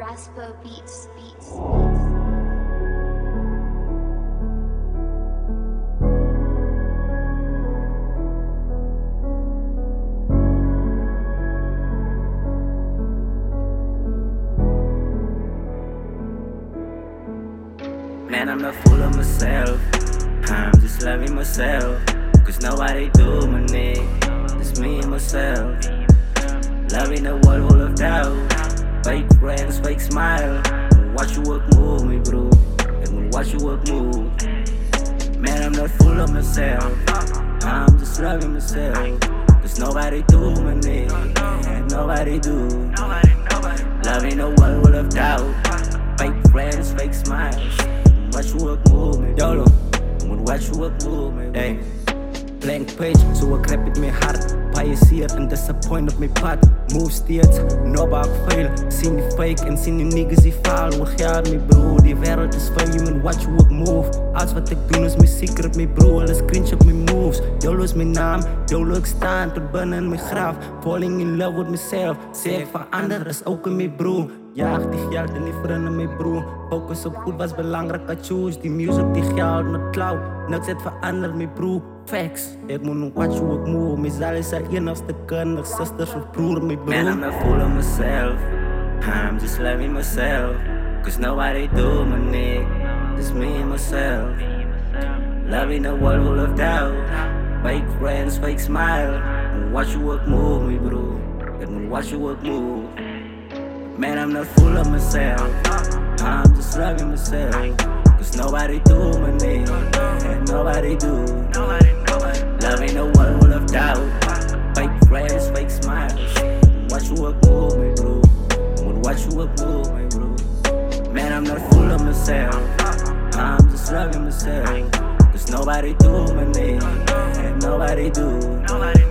Raspo Beats. Man, I'm not full of myself. I'm just loving myself. Cause nobody do my nigga. It's me and myself. Loving a world full of doubt. Fake friends, fake smile. Watch you work move me, bro. And watch you work move. Man, I'm not full of myself. I'm just loving myself. Cause nobody do my nigga. Nobody do. Loving a world full of doubt. Fake friends, fake smiles. Watch you work move me, YOLO. Watch you work move me, hey. Blank page, so ek rap met my hart. Baie seer en disappoint op my pad. Move steeds, no back fail. Sien die fake en sien die niggas die faal. Hoe geld my bro, die wereld is van you en watch you work move. Alles wat ek doen is my secret, my bro. Hulle screenshot my moves. YOLO is my naam, YOLO ek staan tot binnen in my graf. Falling in love with myself. Sê ek verander is ook in my bro. Jaag die geld en die vrienden my bro. Focus op goed was belangrijk, I choose die music, die geld, not cloud. Niks het verander my bro. Facts, ek moet nog watch hoe ek move. My zal is haar enigste kind, sisters of broer my bro. Man, I'm not full of myself. I'm just loving myself. Cause nobody do my nigga. It's me and myself. Loving a world full of doubt. Fake friends, fake smile. Watch you work move me bro. Ek moet watch you work move. Man, I'm not full of myself. I'm just loving myself. Cause nobody do my nigga. Nobody do. Loving a world full of doubt. Fake friends, fake smiles. Watch you work move me, bro. Watch you work move me, bro. Man, I'm not full of myself. I'm just loving myself. Cause nobody do my nigga. Nobody do.